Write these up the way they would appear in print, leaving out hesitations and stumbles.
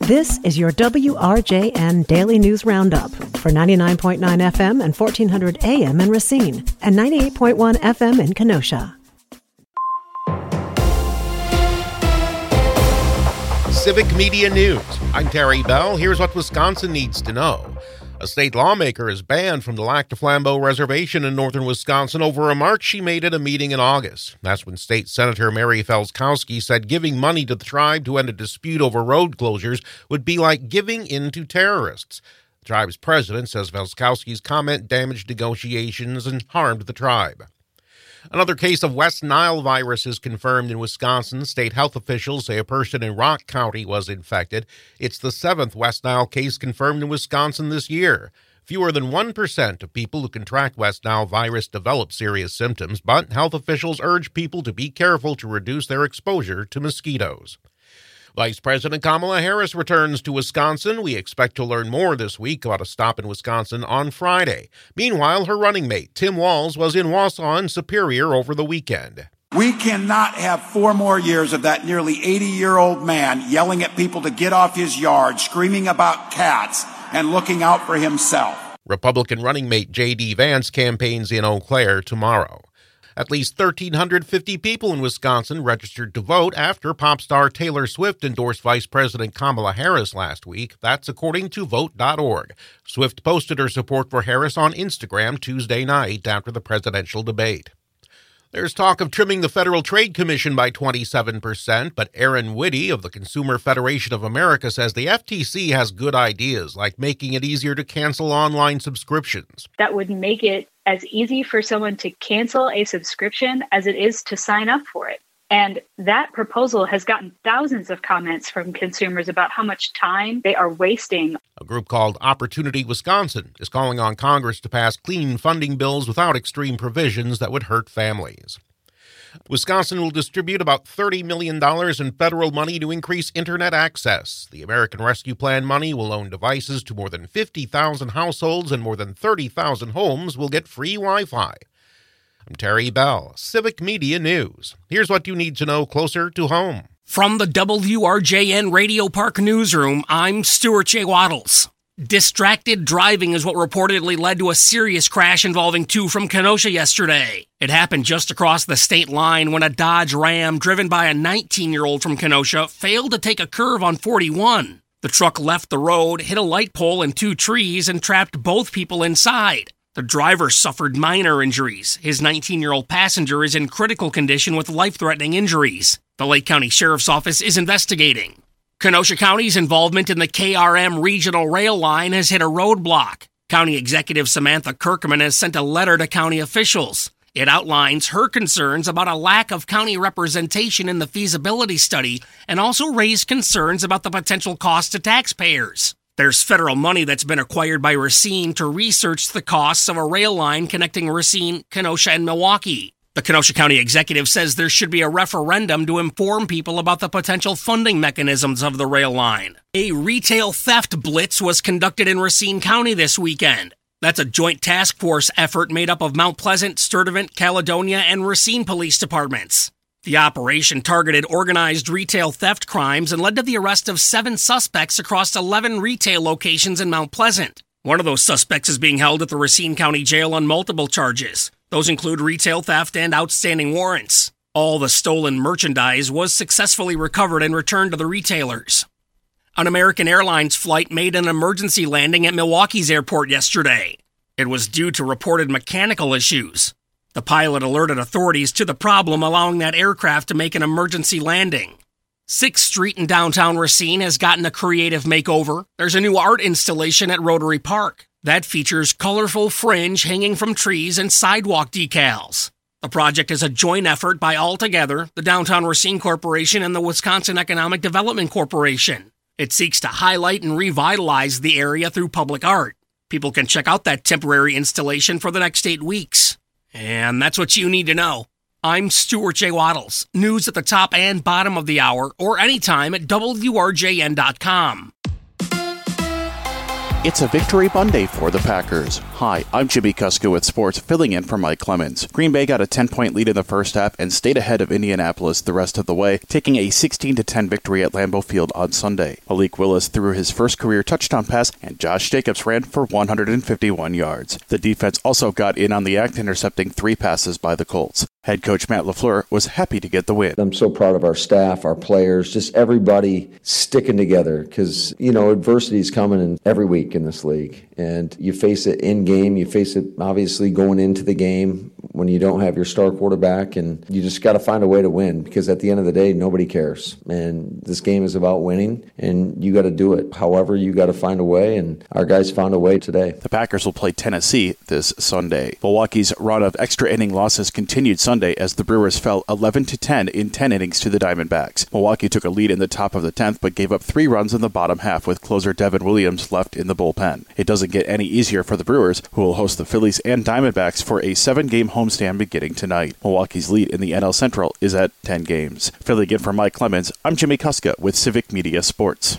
This is your WRJN Daily News Roundup for 99.9 FM and 1400 AM in Racine and 98.1 FM in Kenosha. Civic Media News. I'm Terry Bell. Here's what Wisconsin needs to know. A state lawmaker is banned from the Lac du Flambeau Reservation in northern Wisconsin over a remark she made at a meeting in August. That's when State Senator Mary Felskowski said giving money to the tribe to end a dispute over road closures would be like giving in to terrorists. The tribe's president says Felskowski's comment damaged negotiations and harmed the tribe. Another case of West Nile virus is confirmed in Wisconsin. State health officials say a person in Rock County was infected. It's the 7th West Nile case confirmed in Wisconsin this year. Fewer than 1% of people who contract West Nile virus develop serious symptoms, but health officials urge people to be careful to reduce their exposure to mosquitoes. Vice President Kamala Harris returns to Wisconsin. We expect to learn more this week about a stop in Wisconsin on Friday. Meanwhile, her running mate, Tim Walz, was in Wausau and Superior over the weekend. We cannot have 4 more years of that nearly 80-year-old man yelling at people to get off his yard, screaming about cats, and looking out for himself. Republican running mate J.D. Vance campaigns in Eau Claire tomorrow. At least 1,350 people in Wisconsin registered to vote after pop star Taylor Swift endorsed Vice President Kamala Harris last week. That's according to Vote.org. Swift posted her support for Harris on Instagram Tuesday night after the presidential debate. There's talk of trimming the Federal Trade Commission by 27%, but Aaron Witte of the Consumer Federation of America says the FTC has good ideas, like making it easier to cancel online subscriptions. That would make it as easy for someone to cancel a subscription as it is to sign up for it. And that proposal has gotten thousands of comments from consumers about how much time they are wasting. A group called Opportunity Wisconsin is calling on Congress to pass clean funding bills without extreme provisions that would hurt families. Wisconsin will distribute about $30 million in federal money to increase Internet access. The American Rescue Plan money will loan devices to more than 50,000 households, and more than 30,000 homes will get free Wi-Fi. I'm Terry Bell, Civic Media News. Here's what you need to know closer to home. From the WRJN Radio Park Newsroom, I'm Stuart J. Waddles. Distracted driving is what reportedly led to a serious crash involving 2 from Kenosha yesterday. It happened just across the state line when a Dodge Ram driven by a 19-year-old from Kenosha failed to take a curve on 41. The truck left the road, hit a light pole and 2 trees, and trapped both people inside. The driver suffered minor injuries. His 19-year-old passenger is in critical condition with life-threatening injuries. The Lake County Sheriff's Office is investigating. Kenosha County's involvement in the KRM regional rail line has hit a roadblock. County Executive Samantha Kirkman has sent a letter to county officials. It outlines her concerns about a lack of county representation in the feasibility study and also raised concerns about the potential cost to taxpayers. There's federal money that's been acquired by Racine to research the costs of a rail line connecting Racine, Kenosha, and Milwaukee. The Kenosha County Executive says there should be a referendum to inform people about the potential funding mechanisms of the rail line. A retail theft blitz was conducted in Racine County this weekend. That's a joint task force effort made up of Mount Pleasant, Sturtevant, Caledonia, and Racine police departments. The operation targeted organized retail theft crimes and led to the arrest of 7 suspects across 11 retail locations in Mount Pleasant. One of those suspects is being held at the Racine County Jail on multiple charges. Those include retail theft and outstanding warrants. All the stolen merchandise was successfully recovered and returned to the retailers. An American Airlines flight made an emergency landing at Milwaukee's airport yesterday. It was due to reported mechanical issues. The pilot alerted authorities to the problem, allowing that aircraft to make an emergency landing. 6th Street in downtown Racine has gotten a creative makeover. There's a new art installation at Rotary Park that features colorful fringe hanging from trees and sidewalk decals. The project is a joint effort by Altogether, the Downtown Racine Corporation, and the Wisconsin Economic Development Corporation. It seeks to highlight and revitalize the area through public art. People can check out that temporary installation for the next 8 weeks. And that's what you need to know. I'm Stuart J. Waddles. News at the top and bottom of the hour, or anytime at WRJN.com. It's a victory Monday for the Packers. Hi, I'm Jimmy Kuska with sports, filling in for Mike Clemens. Green Bay got a 10-point lead in the first half and stayed ahead of Indianapolis the rest of the way, taking a 16-10 victory at Lambeau Field on Sunday. Malik Willis threw his first career touchdown pass, and Josh Jacobs ran for 151 yards. The defense also got in on the act, intercepting 3 passes by the Colts. Head coach Matt LaFleur was happy to get the win. I'm so proud of our staff, our players, just everybody sticking together because, adversity is coming in every week in this league. And you face it in game, you face it obviously going into the game when you don't have your star quarterback, and you just got to find a way to win because at the end of the day, nobody cares. And this game is about winning, and you got to do it. However, you got to find a way, and our guys found a way today. The Packers will play Tennessee this Sunday. Milwaukee's run of extra inning losses continued Sunday as the Brewers fell 11-10 in 10 innings to the Diamondbacks. Milwaukee took a lead in the top of the 10th, but gave up 3 runs in the bottom half with closer Devin Williams left in the bullpen. It doesn't get any easier for the Brewers, who will host the Phillies and Diamondbacks for a 7-game homestand beginning tonight. Milwaukee's lead in the NL Central is at 10 games. Filling in for Mike Clemens, I'm Jimmy Kuska with Civic Media Sports.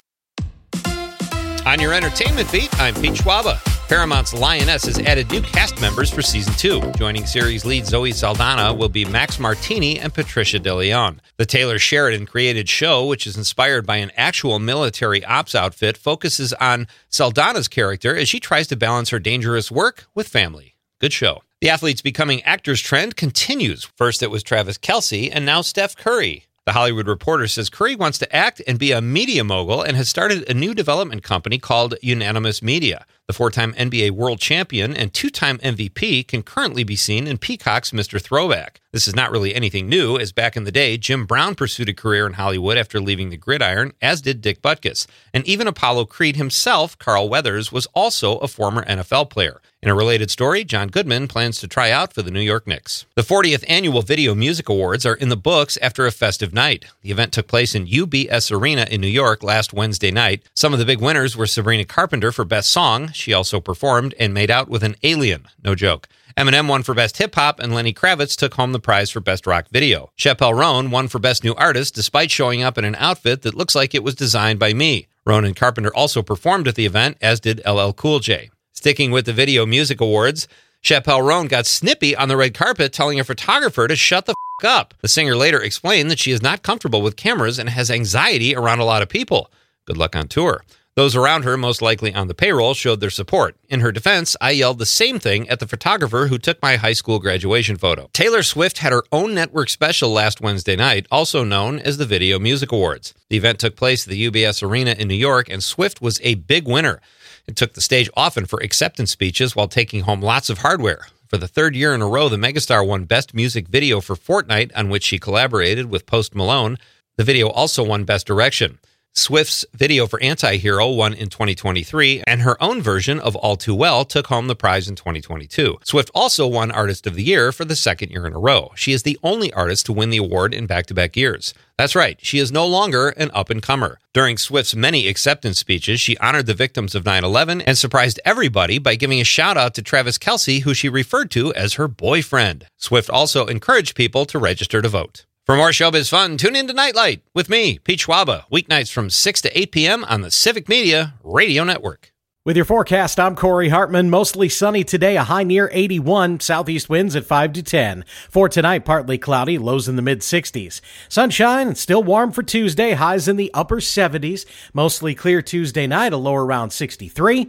On your entertainment beat, I'm Pete Schwaba. Paramount's Lioness has added new cast members for Season 2. Joining series lead Zoe Saldana will be Max Martini and Patricia De Leon. The Taylor Sheridan-created show, which is inspired by an actual military ops outfit, focuses on Saldana's character as she tries to balance her dangerous work with family. Good show. The athletes becoming actors trend continues. First it was Travis Kelce, and now Steph Curry. The Hollywood Reporter says Curry wants to act and be a media mogul and has started a new development company called Unanimous Media. The 4-time NBA world champion and 2-time MVP can currently be seen in Peacock's Mr. Throwback. This is not really anything new, as back in the day, Jim Brown pursued a career in Hollywood after leaving the gridiron, as did Dick Butkus. And even Apollo Creed himself, Carl Weathers, was also a former NFL player. In a related story, John Goodman plans to try out for the New York Knicks. The 40th Annual Video Music Awards are in the books after a festive night. The event took place in UBS Arena in New York last Wednesday night. Some of the big winners were Sabrina Carpenter for Best Song. She also performed and made out with an alien. No joke. Eminem won for Best Hip Hop, and Lenny Kravitz took home the prize for Best Rock Video. Chappelle Roan won for Best New Artist despite showing up in an outfit that looks like it was designed by me. Roan and Carpenter also performed at the event, as did LL Cool J. Sticking with the Video Music Awards, Chappelle Roan got snippy on the red carpet, telling a photographer to shut the f*** up. The singer later explained that she is not comfortable with cameras and has anxiety around a lot of people. Good luck on tour. Those around her, most likely on the payroll, showed their support. In her defense, I yelled the same thing at the photographer who took my high school graduation photo. Taylor Swift had her own network special last Wednesday night, also known as the Video Music Awards. The event took place at the UBS Arena in New York, and Swift was a big winner. It took the stage often for acceptance speeches while taking home lots of hardware. For the 3rd year in a row, the megastar won Best Music Video for Fortnite, on which she collaborated with Post Malone. The video also won Best Direction. Swift's video for Anti-Hero won in 2023, and her own version of All Too Well took home the prize in 2022. Swift also won Artist of the Year for the 2nd year in a row. She is the only artist to win the award in back-to-back years. That's right, she is no longer an up-and-comer. During Swift's many acceptance speeches, she honored the victims of 9/11 and surprised everybody by giving a shout-out to Travis Kelce, who she referred to as her boyfriend. Swift also encouraged people to register to vote. For more showbiz fun, tune in to Nightlight with me, Pete Schwaba, weeknights from 6 to 8 p.m. on the Civic Media Radio Network. With your forecast, I'm Corey Hartman. Mostly sunny today, a high near 81, southeast winds at 5 to 10. For tonight, partly cloudy, lows in the mid-60s. Sunshine and still warm for Tuesday, highs in the upper 70s. Mostly clear Tuesday night, a low around 63,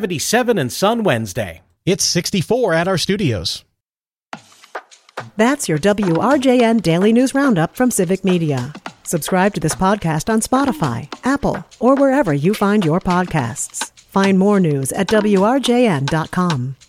77 and sun Wednesday. It's 64 at our studios. That's your WRJN Daily News Roundup from Civic Media. Subscribe to this podcast on Spotify, Apple, or wherever you find your podcasts. Find more news at WRJN.com.